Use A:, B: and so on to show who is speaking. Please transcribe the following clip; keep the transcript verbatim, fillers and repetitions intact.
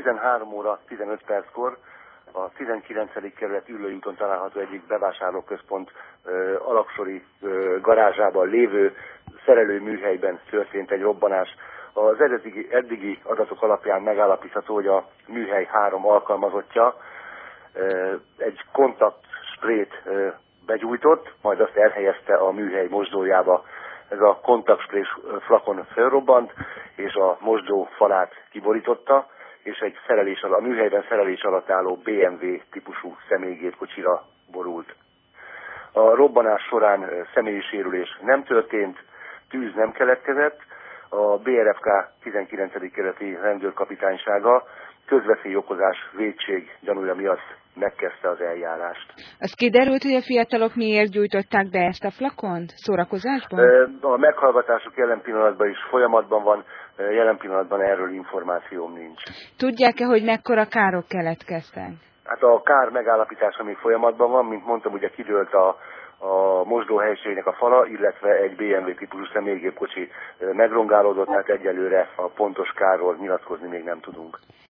A: tizenhárom óra tizenöt perckor a tizenkilencedik kerület Üllőúton található egyik bevásárlóközpont ö, alaksori ö, garázsában lévő szerelőműhelyben történt egy robbanás. Az eddigi, eddigi adatok alapján megállapítható, hogy a műhely három alkalmazottja ö, egy kontaktsprét ö, begyújtott, majd azt elhelyezte a műhely mosdójába. Ez a kontaktsprés flakon felrobbant, és a mosdó falát kiborította, és egy szerelés, a műhelyben szerelés alatt álló bé em vé típusú személygépkocsira borult. A robbanás során személyi sérülés nem történt, tűz nem keletkezett, a bé er ef ká tizenkilencedik kerületi rendőrkapitánysága közveszélyokozás vétség gyanúja miatt megkezdte az eljárást.
B: Az kiderült, hogy a fiatalok miért gyújtották be ezt a flakont? Szórakozásból?
A: A meghallgatásuk jelen pillanatban is folyamatban van, jelen pillanatban erről információm nincs.
B: Tudják-e, hogy mekkora károk keletkeztek?
A: Hát a kár megállapítása még folyamatban van, mint mondtam, ugye kidőlt a, a mosdóhelyiségnek a fala, illetve egy bé em vé típusú személygépkocsi megrongálódott, tehát egyelőre a pontos kárról nyilatkozni még nem tudunk.